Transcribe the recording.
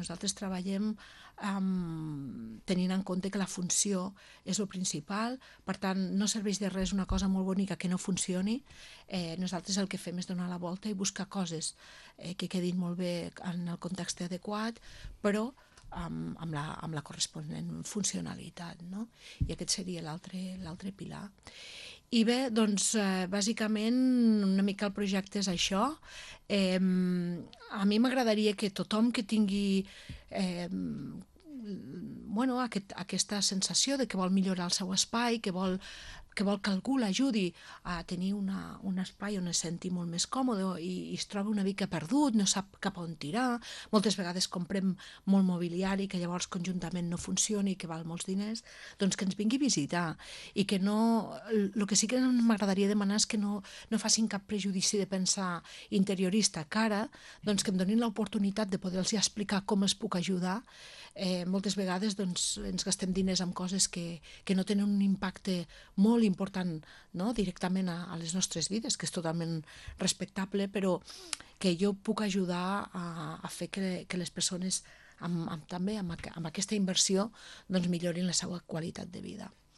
Nosaltres treballem tenint en compte que la funció és el principal, per tant, no serveix de res una cosa molt bonica que no funcioni. Nosaltres el que fem és donar la volta i buscar coses que quedin molt bé en el context adequat, però amb la corresponent funcionalitat, no? I aquest seria l'altre pilar. I bé, doncs, bàsicament, una mica el projecte és això. A mi m'agradaria que tothom que tingui aquesta sensació de que vol millorar el seu espai, que vol que algú l'ajudi a tenir un espai on es senti molt més còmode i es troba una mica perdut, no sap cap on tirar. Moltes vegades comprem molt mobiliari que llavors conjuntament no funcioni i que val molts diners, doncs que ens vingui a visitar i que no... El que sí que m'agradaria demanar és que no facin cap prejudici de pensar interiorista, que ara doncs, que em donin l'oportunitat de poder-los explicar com es puc ajudar. Moltes vegades doncs, ens gastem diners en coses que no tenen un impacte molt important, no? Directament a les nostres vides, que és totalment respectable, però que jo puc ajudar a fer que les persones també amb aquesta inversió doncs, millorin la seva qualitat de vida.